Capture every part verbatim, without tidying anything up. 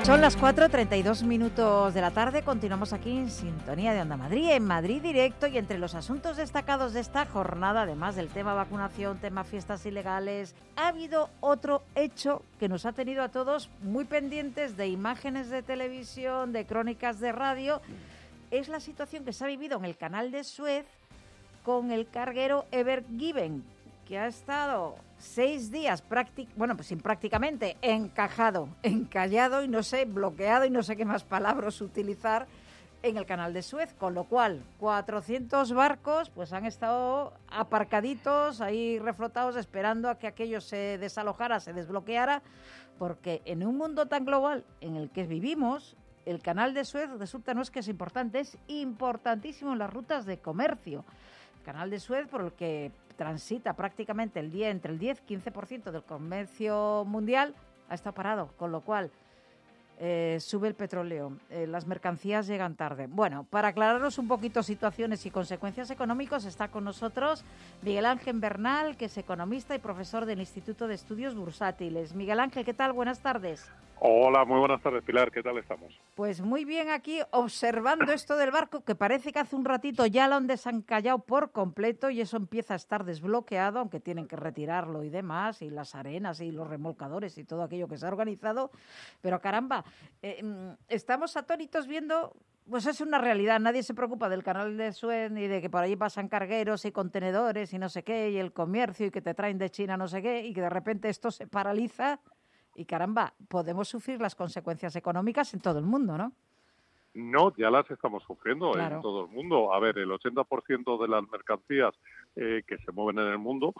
Son las cuatro treinta y dos minutos de la tarde, continuamos aquí en Sintonía de Onda Madrid, en Madrid Directo, y entre los asuntos destacados de esta jornada, además del tema vacunación, tema fiestas ilegales, ha habido otro hecho que nos ha tenido a todos muy pendientes de imágenes de televisión, de crónicas de radio. Es la situación que se ha vivido en el canal de Suez con el carguero Ever Given, que ha estado seis días, práctic- bueno, pues sin prácticamente, encajado, encallado y no sé, bloqueado y no sé qué más palabras utilizar en el canal de Suez, con lo cual cuatrocientos barcos pues han estado aparcaditos, ahí reflotados, esperando a que aquello se desalojara, se desbloqueara, porque en un mundo tan global en el que vivimos, el canal de Suez resulta no es que es importante, es importantísimo en las rutas de comercio. El canal de Suez, por el que transita prácticamente el día entre el diez y quince por ciento del comercio mundial, ha estado parado, con lo cual eh, sube el petróleo, eh, las mercancías llegan tarde. Bueno, para aclararnos un poquito situaciones y consecuencias económicas, está con nosotros Miguel Ángel Bernal, que es economista y profesor del Instituto de Estudios Bursátiles. Miguel Ángel, ¿qué tal? Buenas tardes. Hola, muy buenas tardes, Pilar. ¿Qué tal estamos? Pues muy bien aquí, observando esto del barco, que parece que hace un ratito ya lo han desencallado por completo y eso empieza a estar desbloqueado, aunque tienen que retirarlo y demás, y las arenas y los remolcadores y todo aquello que se ha organizado. Pero caramba, eh, estamos atónitos viendo, pues es una realidad, nadie se preocupa del canal de Suez ni de que por allí pasan cargueros y contenedores y no sé qué, y el comercio y que te traen de China no sé qué, y que de repente esto se paraliza. Y caramba, podemos sufrir las consecuencias económicas en todo el mundo, ¿no? No, ya las estamos sufriendo Claro. en todo el mundo. A ver, el ochenta por ciento de las mercancías eh, que se mueven en el mundo,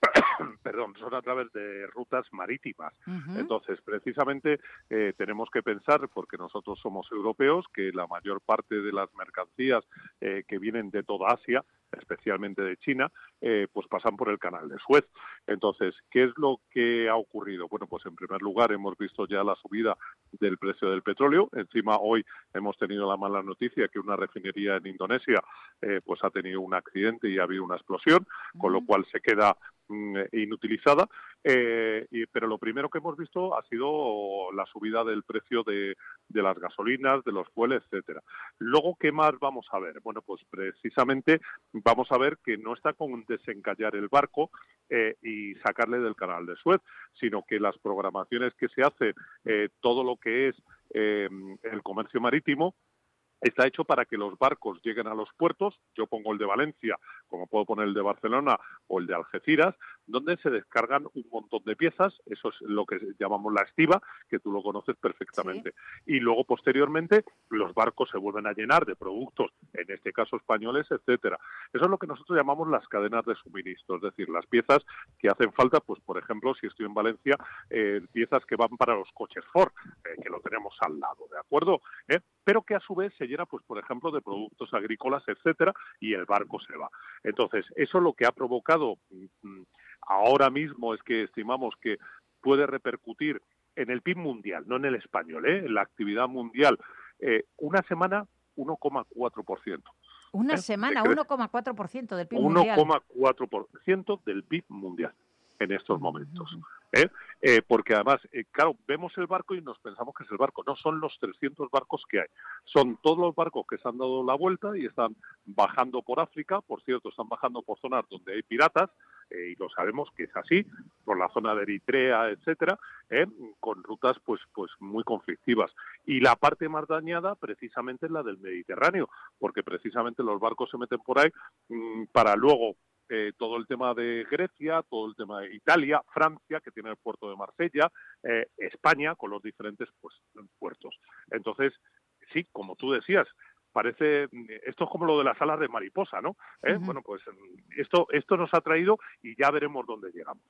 perdón, son a través de rutas marítimas. Uh-huh. Entonces, precisamente eh, tenemos que pensar, porque nosotros somos europeos, que la mayor parte de las mercancías eh, que vienen de toda Asia, especialmente de China, eh, pues pasan por el canal de Suez. Entonces, ¿qué es lo que ha ocurrido? Bueno, pues en primer lugar hemos visto ya la subida del precio del petróleo. Encima hoy hemos tenido la mala noticia que una refinería en Indonesia eh, pues ha tenido un accidente y ha habido una explosión, mm. con lo cual se queda mm, inutilizada. Eh, y, pero lo primero que hemos visto ha sido la subida del precio de, de las gasolinas, de los fueles, etcétera. Luego, ¿qué más vamos a ver? Bueno, pues precisamente vamos a ver que no está con desencallar el barco eh, y sacarle del canal de Suez, sino que las programaciones que se hacen, eh, todo lo que es eh, el comercio marítimo, está hecho para que los barcos lleguen a los puertos. Yo pongo el de Valencia, como puedo poner el de Barcelona o el de Algeciras, donde se descargan un montón de piezas. Eso es lo que llamamos la estiba, que tú lo conoces perfectamente. Sí. Y luego, posteriormente, los barcos se vuelven a llenar de productos, en este caso españoles, etcétera. Eso es lo que nosotros llamamos las cadenas de suministro, es decir, las piezas que hacen falta, pues por ejemplo, si estoy en Valencia, eh, piezas que van para los coches Ford, eh, que lo tenemos al lado, ¿de acuerdo? ¿Eh? Pero que a su vez se llena, pues por ejemplo, de productos agrícolas, etcétera, y el barco se va. Entonces, eso lo que ha provocado mmm, ahora mismo es que estimamos que puede repercutir en el P I B mundial, no en el español, ¿eh? En la actividad mundial, eh, una semana, uno coma cuatro por ciento. Una ¿Eh? semana, uno coma cuatro por ciento del P I B mundial. uno coma cuatro por ciento del P I B mundial en estos momentos. ¿Eh? Eh, porque además, eh, claro, vemos el barco y nos pensamos que es el barco. No, son los trescientos barcos que hay. Son todos los barcos que se han dado la vuelta y están bajando por África. Por cierto, están bajando por zonas donde hay piratas, eh, y lo sabemos que es así, por la zona de Eritrea, etcétera, eh, con rutas pues, pues muy conflictivas. Y la parte más dañada precisamente es la del Mediterráneo, porque precisamente los barcos se meten por ahí mmm, para luego Eh, todo el tema de Grecia, todo el tema de Italia, Francia, que tiene el puerto de Marsella, eh, España, con los diferentes pues, puertos. Entonces, sí, como tú decías, parece, esto es como lo de las alas de mariposa, ¿no? ¿Eh? Uh-huh. Bueno, pues esto, esto nos ha traído y ya veremos dónde llegamos.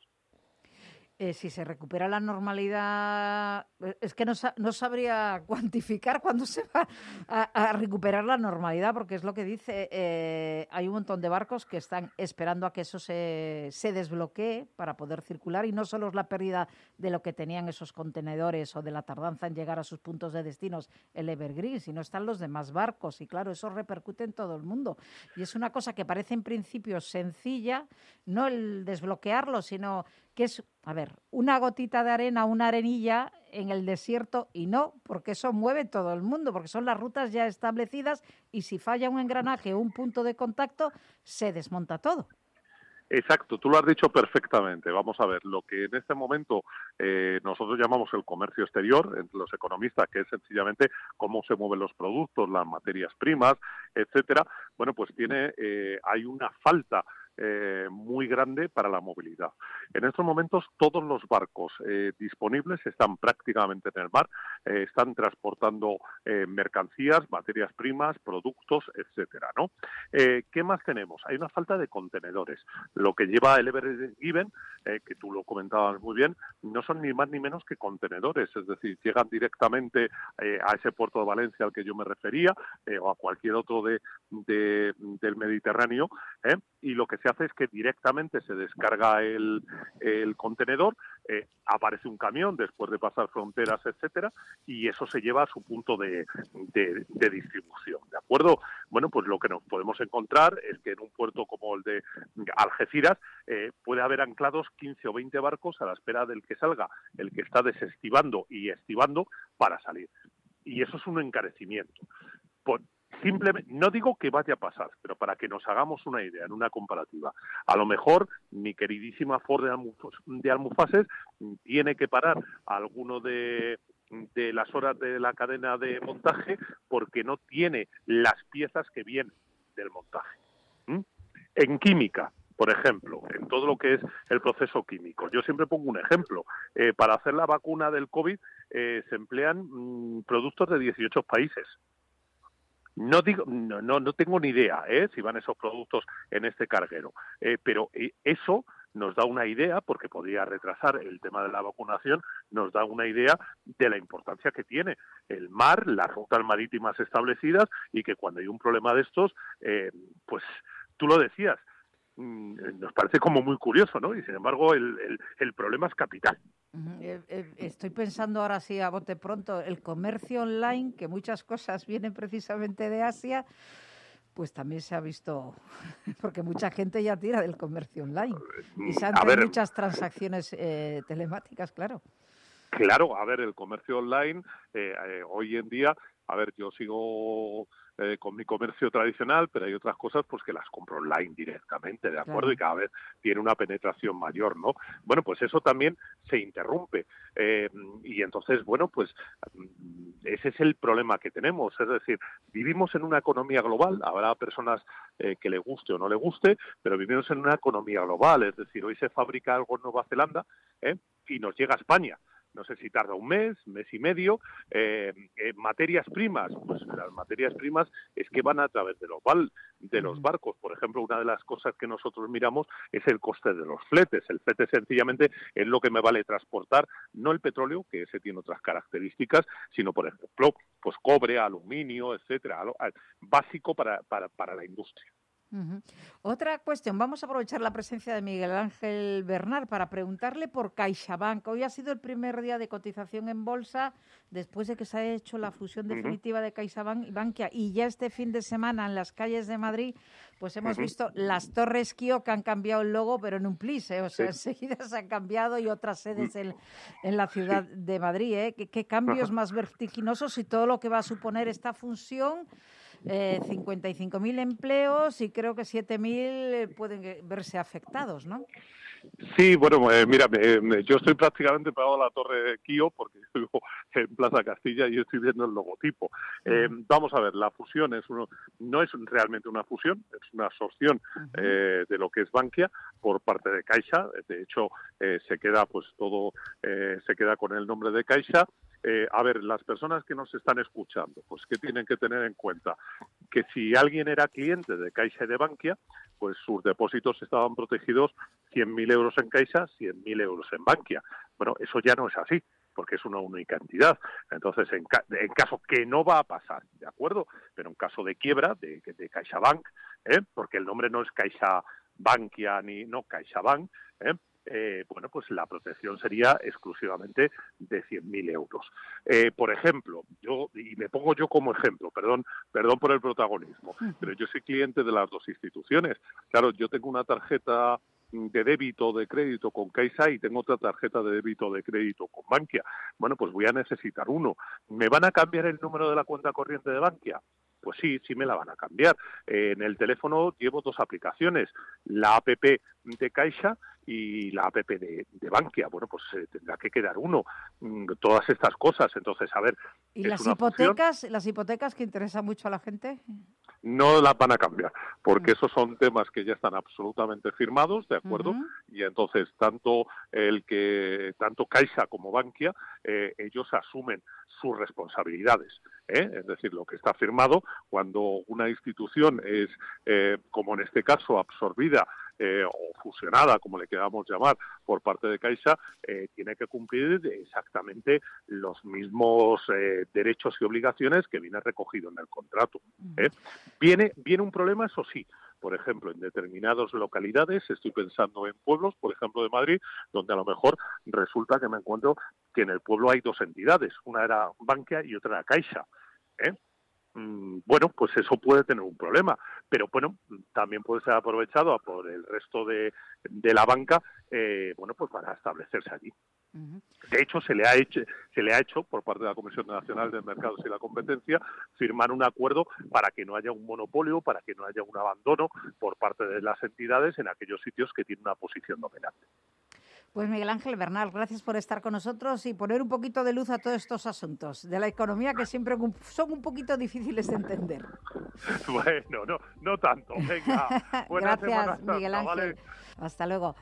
Eh, si se recupera la normalidad, es que no, no sabría cuantificar cuándo se va a, a recuperar la normalidad, porque es lo que dice, eh, hay un montón de barcos que están esperando a que eso se, se desbloquee para poder circular, y no solo es la pérdida de lo que tenían esos contenedores o de la tardanza en llegar a sus puntos de destinos, el Evergreen, sino están los demás barcos, y claro, eso repercute en todo el mundo. Y es una cosa que parece en principio sencilla, no el desbloquearlo, sino que es, a ver, una gotita de arena, una arenilla en el desierto y no, porque eso mueve todo el mundo, porque son las rutas ya establecidas y si falla un engranaje o un punto de contacto, se desmonta todo. Exacto, tú lo has dicho perfectamente. Vamos a ver, lo que en este momento eh, nosotros llamamos el comercio exterior, entre los economistas, que es sencillamente cómo se mueven los productos, las materias primas, etcétera. Bueno, pues tiene, eh, hay una falta Eh, muy grande para la movilidad. En estos momentos todos los barcos eh, disponibles están prácticamente en el mar, eh, están transportando eh, mercancías, materias primas, productos, etcétera, ¿no? Eh, ¿Qué más tenemos? Hay una falta de contenedores. Lo que lleva el Ever Given, eh, que tú lo comentabas muy bien, no son ni más ni menos que contenedores, es decir, llegan directamente eh, a ese puerto de Valencia al que yo me refería, eh, o a cualquier otro de, de, del Mediterráneo, ¿eh? Y lo que se hace es que directamente se descarga el, el contenedor, eh, aparece un camión después de pasar fronteras, etcétera, y eso se lleva a su punto de, de, de distribución, ¿de acuerdo? Bueno, pues lo que nos podemos encontrar es que en un puerto como el de Algeciras eh, puede haber anclados quince o veinte barcos a la espera del que salga el que está desestivando y estivando para salir. Y eso es un encarecimiento. Por, Simplemente, no digo que vaya a pasar, pero para que nos hagamos una idea, en una comparativa, a lo mejor mi queridísima Ford de, Almuf- de Almufases tiene que parar a alguno de, de las horas de la cadena de montaje porque no tiene las piezas que vienen del montaje. ¿Mm? En química, por ejemplo, en todo lo que es el proceso químico. Yo siempre pongo un ejemplo. Eh, para hacer la vacuna del COVID eh, se emplean mmm, productos de dieciocho países. No digo, no, no, no tengo ni idea ¿eh? si van esos productos en este carguero, eh, pero eh, eso nos da una idea, porque podría retrasar el tema de la vacunación, nos da una idea de la importancia que tiene el mar, las rutas marítimas establecidas, y que cuando hay un problema de estos, eh, pues tú lo decías, mmm, nos parece como muy curioso, ¿no? Y sin embargo el, el, el problema es capital. Estoy pensando ahora sí a bote pronto, el comercio online, que muchas cosas vienen precisamente de Asia, pues también se ha visto, porque mucha gente ya tira del comercio online y se han hecho muchas transacciones eh, telemáticas, claro. Claro, a ver, el comercio online eh, eh, hoy en día, a ver, yo sigo eh, con mi comercio tradicional, pero hay otras cosas pues que las compro online directamente, ¿de acuerdo? Claro. Y cada vez tiene una penetración mayor, ¿no? Bueno, pues eso también se interrumpe. Eh, y entonces, bueno, pues ese es el problema que tenemos. Es decir, vivimos en una economía global, habrá personas eh, que le guste o no le guste, pero vivimos en una economía global. Es decir, hoy se fabrica algo en Nueva Zelanda ¿eh? y nos llega a España. No sé si tarda un mes, mes y medio. Eh, eh, materias primas, pues las materias primas es que van a través de los, val, de los barcos. Por ejemplo, una de las cosas que nosotros miramos es el coste de los fletes. El flete sencillamente es lo que me vale transportar, no el petróleo, que ese tiene otras características, sino, por ejemplo, pues cobre, aluminio, etcétera, básico para, para, para la industria. Uh-huh. Otra cuestión, vamos a aprovechar la presencia de Miguel Ángel Bernal para preguntarle por CaixaBank. Hoy ha sido el primer día de cotización en bolsa después de que se ha hecho la fusión definitiva uh-huh. de CaixaBank y Bankia, y ya este fin de semana en las calles de Madrid pues hemos uh-huh. visto las Torres Kio, que han cambiado el logo pero en un plis, ¿eh? O sea, sí. enseguida se han cambiado, y otras sedes en, en la ciudad sí. de Madrid. ¿eh? ¿Qué, qué cambios uh-huh. más vertiginosos y todo lo que va a suponer esta fusión? Eh, cincuenta y cinco mil empleos y creo que siete mil pueden verse afectados, ¿no? Sí, bueno, eh, mira, eh, yo estoy prácticamente pegado a la Torre Kio porque vivo en Plaza Castilla y estoy viendo el logotipo. Eh, uh-huh. Vamos a ver, la fusión es uno, no es realmente una fusión, es una absorción uh-huh. eh, de lo que es Bankia por parte de Caixa. De hecho, eh, se queda pues todo, eh, se queda con el nombre de Caixa. Eh, a ver, las personas que nos están escuchando, pues que tienen que tener en cuenta que si alguien era cliente de Caixa y de Bankia, pues sus depósitos estaban protegidos cien mil euros en Caixa, cien mil euros en Bankia. Bueno, eso ya no es así, porque es una única entidad. Entonces, en, ca- en caso que no va a pasar, ¿de acuerdo? Pero en caso de quiebra de, de CaixaBank, ¿eh? porque el nombre no es Caixa Bankia ni no CaixaBank, ¿eh? Eh, bueno, pues la protección sería exclusivamente de cien mil euros. Eh, por ejemplo, yo, y me pongo yo como ejemplo, perdón, perdón por el protagonismo, pero yo soy cliente de las dos instituciones. Claro, yo tengo una tarjeta de débito o de crédito con Caixa y tengo otra tarjeta de débito o de crédito con Bankia. Bueno, pues voy a necesitar uno. ¿Me van a cambiar el número de la cuenta corriente de Bankia? Pues sí, sí me la van a cambiar. Eh, en el teléfono llevo dos aplicaciones, la app de Caixa y la app de, de Bankia. Bueno, pues eh, tendrá que quedar uno. Mm, todas estas cosas. Entonces, a ver... ¿Y las hipotecas, función, las hipotecas que interesan mucho a la gente? No las van a cambiar, porque esos son temas que ya están absolutamente firmados, ¿de acuerdo? Uh-huh. Y entonces, tanto el que tanto Caixa como Bankia, eh, ellos asumen sus responsabilidades. ¿eh? Es decir, lo que está firmado, cuando una institución es, eh, como en este caso, absorbida Eh, o fusionada, como le queramos llamar, por parte de Caixa, eh, tiene que cumplir exactamente los mismos eh, derechos y obligaciones que viene recogido en el contrato. ¿eh? Viene, viene un problema, eso sí. Por ejemplo, en determinadas localidades, estoy pensando en pueblos, por ejemplo, de Madrid, donde a lo mejor resulta que me encuentro que en el pueblo hay dos entidades, una era Bankia y otra era Caixa. ¿eh? Bueno, pues eso puede tener un problema, pero bueno, también puede ser aprovechado por el resto de, de la banca, eh, bueno, pues para establecerse allí. Uh-huh. De hecho, se le ha hecho, se le ha hecho por parte de la Comisión Nacional de Mercados y la Competencia firmar un acuerdo para que no haya un monopolio, para que no haya un abandono por parte de las entidades en aquellos sitios que tienen una posición dominante. Pues Miguel Ángel Bernal, gracias por estar con nosotros y poner un poquito de luz a todos estos asuntos de la economía que siempre son un poquito difíciles de entender. Bueno, no, no tanto. Venga, buenas gracias, semanas, Miguel Ángel. ¿vale? Hasta luego.